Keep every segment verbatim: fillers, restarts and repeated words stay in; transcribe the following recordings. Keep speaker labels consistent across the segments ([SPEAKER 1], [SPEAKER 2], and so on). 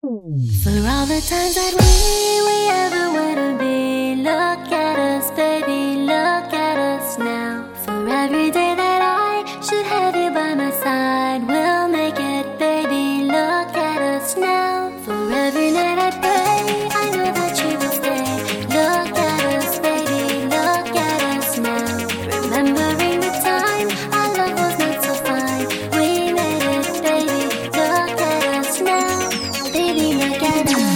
[SPEAKER 1] For all the times that we, we ever wanna be, look at us, baby, look at us now. For every day that I should have you by my side, we'll make it, baby, look at us now. For every night I pray, I know that you will stay. Look at us, baby, look at us now. Remembering the time our love was not so fine, we made it, baby, look at us now. Baby, look at us.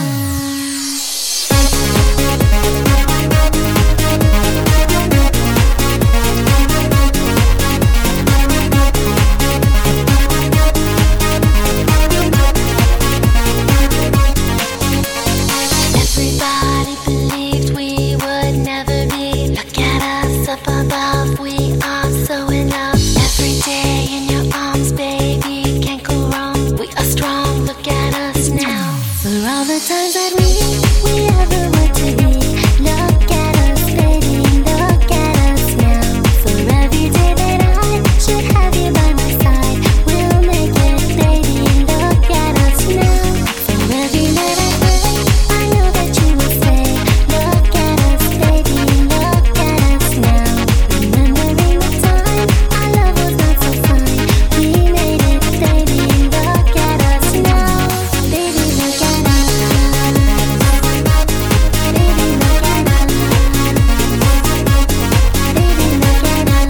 [SPEAKER 1] Everybody believed we would never be. Look at us up above, we are so in love. Every day in your arms, baby, can't go wrong. We are strong, look at us now. For all the times that we, we ever want to be, look at us, baby, look at us now. For every day that I should have you by my side, we'll make it, baby, look at us now. For every night I pray, I know that you will say, look at us, baby, look at us now. Remembering the time our love was not so fine, we made it, baby, look at us now. Baby, look at us. Baby, look at us. Baby, look at us.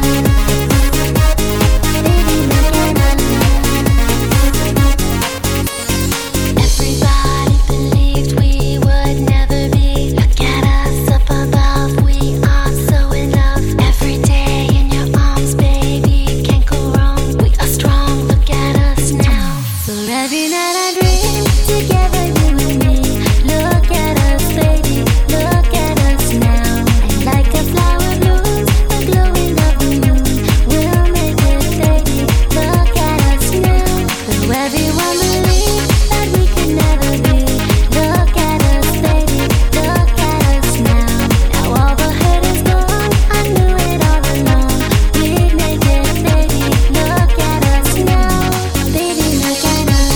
[SPEAKER 1] Baby, look at us. Everybody believed we would never be. Look at us up above, we are so in love. Every day in your arms, baby, can't go wrong. We are strong, look at us now. For every night I dream together, you and me. Look at us, baby, look at us now. And like a flower blooms, the glowing of the moon, we'll make it, baby, look at us now. Though everyone believes that we could never be, look at us, baby, look at us now. Now all the hurt is gone, I knew it all along. We'd make it, baby, look at us now. Baby, look at us.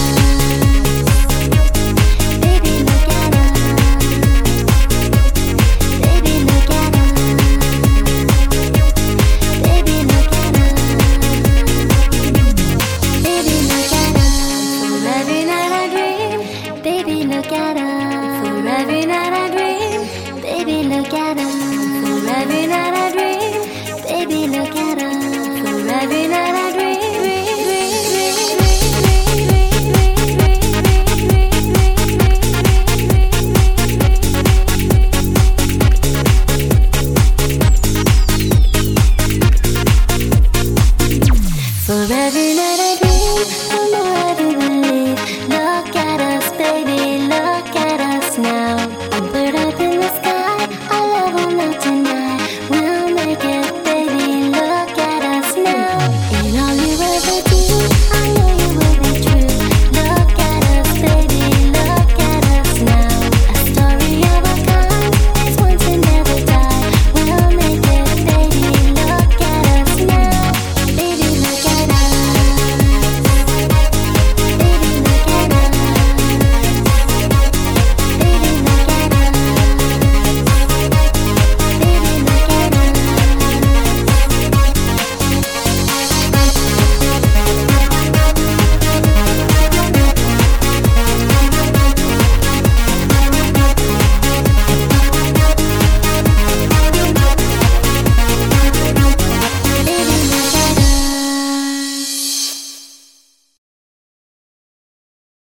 [SPEAKER 1] Baby, look at us. Baby, look at us. Baby, look at us. Baby, look at us. For every night I dream, baby, look at us.